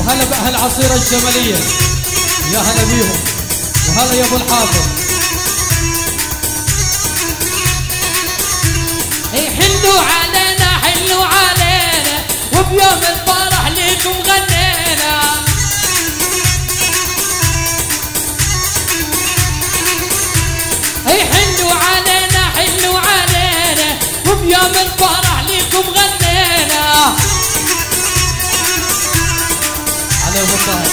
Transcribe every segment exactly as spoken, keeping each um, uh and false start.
وهلا باهل عصيرة الجمالية، يا هلا بيهم، وهلا يا ابو الحافظ. حلوا علينا حلوا علينا وبيوم الفرح ليكم غنينا. حلوا علينا حلوا علينا وبيوم الفرح ليكم غنينا. على ابو طاهر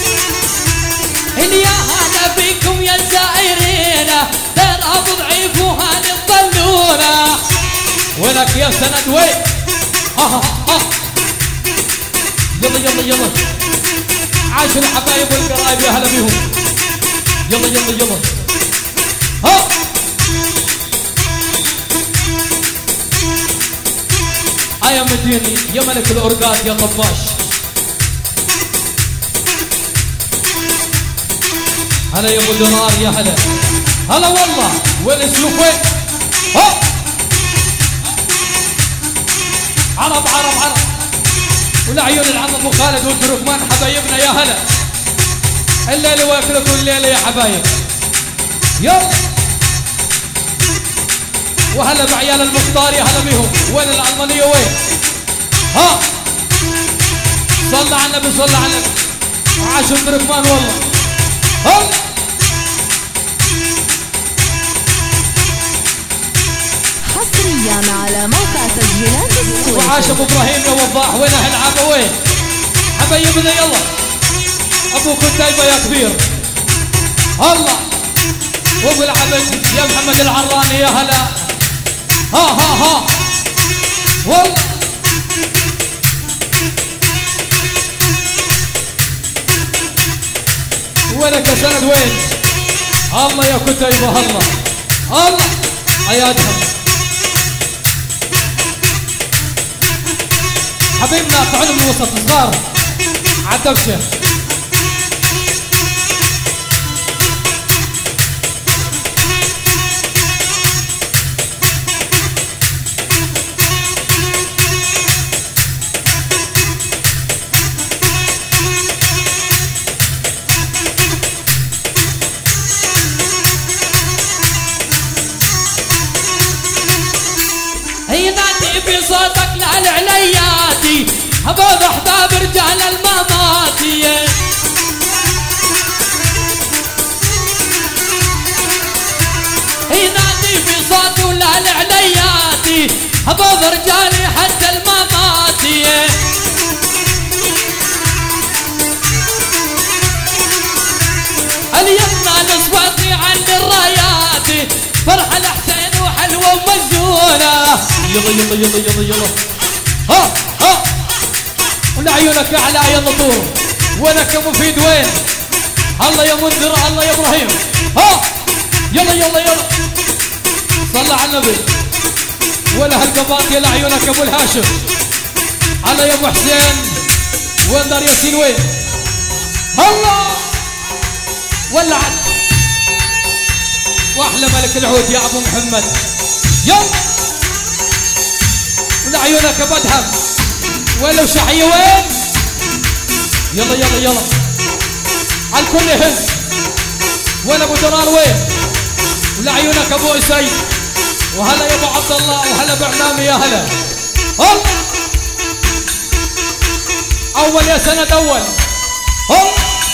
يا هلا بكم يا الزائرين، دير ابو ضعيف وهاني تضلونا. وينك يا سند وين؟ ها ها ها يلا يلا يلا عاشوا الحبايب والقرايب، يا هلا بيهم. يلا يلا يلا ها ها يا مديني يا ملك الأورقات يا طباش. هلا يا ابو دينار، يا هلا هلا والله. وين السلوك وين؟ ها عرب عرب عرب والعيون العم ابو خالد والتركمان حبايبنا، يا هلا. الليله واكلكم الليله يا حبايب. يلا وهلا بعيال المختار، يا هلا بيهم. وين العلمانيه وين؟ ها صلى على النبي صلى على النبي. وعاشوا التركمان والله. ها حصريا على موقع تسجيلات السويس. وعاش ابو ابراهيم يا وضاح. وين اهل عابه وين؟ حبايبنا يلا. ابو كتيبه يا كبير. الله وابو العبد يا محمد العراني، يا هلا. ها ها ها والله. وينك يا سند وين؟ الله يا كتيبه. الله الله ايادهم حبيبنا. طعنوا من الوسط صغار عالدبشه. هي نادي بصوتك للعلياتي، حباب احباب رجال المماتي. هي نادي بصوته للعلياتي، حباب رجالي حتى المماتي. اليمنى الاصواتي عند الرايات، فرحه الحسين وحلوه ومجنونه. يلا يلا يلا يلا يلا ها ها ولعيونك يا علاء يلا طور. وينك يا مفيد وين؟ الله يا منذر، الله يا ابراهيم. ها يلا يلا يلا صلى على النبي. ولا هالقباط يا لعيونك يا ابو الهاشم. الله يا ابو حسين. وين دار ياسين وين؟ الله ولعت. واحلى ملك العود يا ابو محمد. يلا ولعيونك يا بدهم. وين وشحيه وين؟ يلا يلا يلا عالكل يهز. وين ابو درار وين؟ ولعيونك ابو اسيد. وهلا يا ابو عبد الله. وهلا بعمامي، يا هلا. هل اول يا سند اول. هل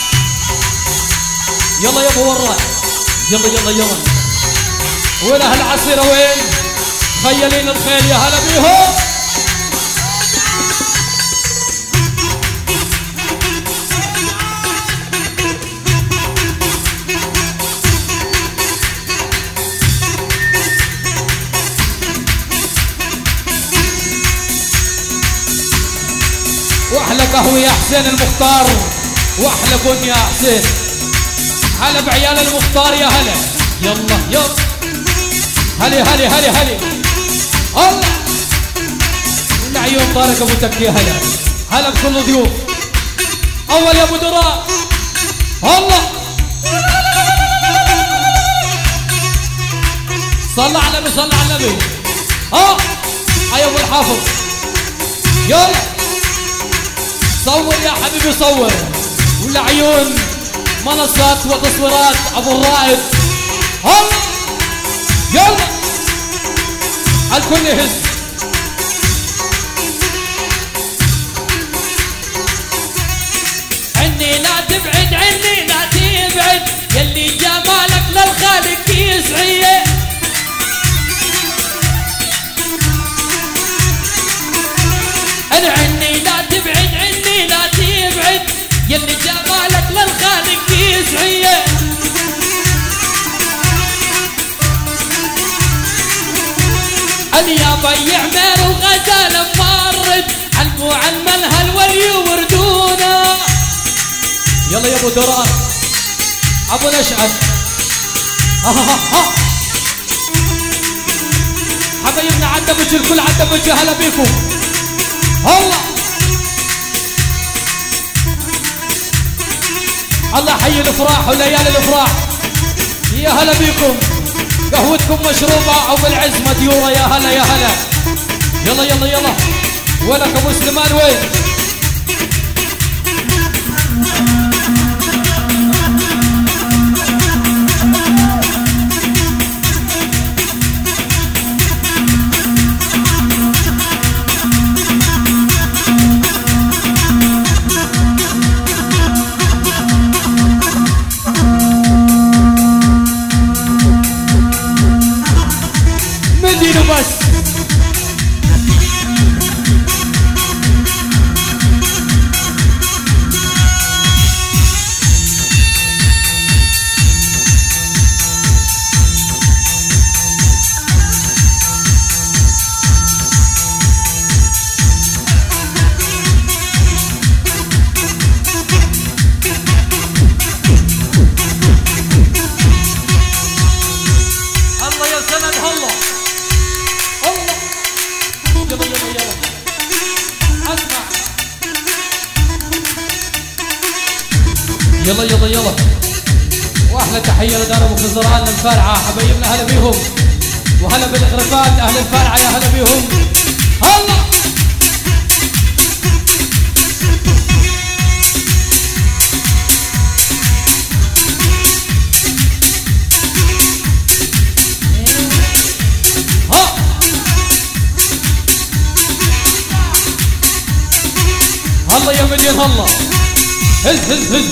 يلا يا ابو وراء. يلا يلا يلا وين اهل عصيره وين؟ خيالين الخيل، يا هلا بيهم. واحلى قهوه يا حسين المختار، واحلى بن يا حسين. هلا بعيال المختار، يا هلا. يلا يلا هلي هلي هلي هلي. الله العيون طارق ابو تكي، يا هلا. هلا بكل ضيوف. اول يا ابو دراء. الله صلى على النبي صلى على النبي. ها يا ابو الحافظ. يلا صور يا حبيبي صور، والعيون منصات وتصويرات ابو الرائد. هلا يلا الكل يهز. عني لا تبعد، عني لا تبعد، يلي جمالك للخالق يسعيه. عني لا تبعد، عني لا تبعد، يلي جمالك للخالق يسعيه. اليا بيع مير وغزال ممرد، علمو علم الهل واليوردونا. يلا يا ابو دران ابو نشأت. ها ها ها حبايبنا عدمج الكل، عدمج هلا بيكم. الله الله حي الافراح وليالي الافراح. يا هلا بيكم، قهوتكم مشروبه او بالعز مديوره. يا هلا يا هلا. يلا يلا يلا. ولك ابو سليمان وين؟ بس يلا يلا يلا. واحلى تحيه لدار ابو خزران الفارعه، حبايبنا هلا بيهم، وهلا بالغرفات اهل الفارعه يا هلا بيهم. الله ها الله يا مليون. الله هز هز هز.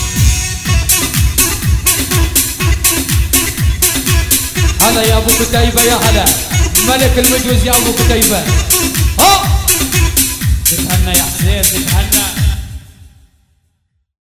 هلا يا ابو كتيبه يا هلا، ملك المجوز يا ابو كتيبه. ها تتهنى يا حسين.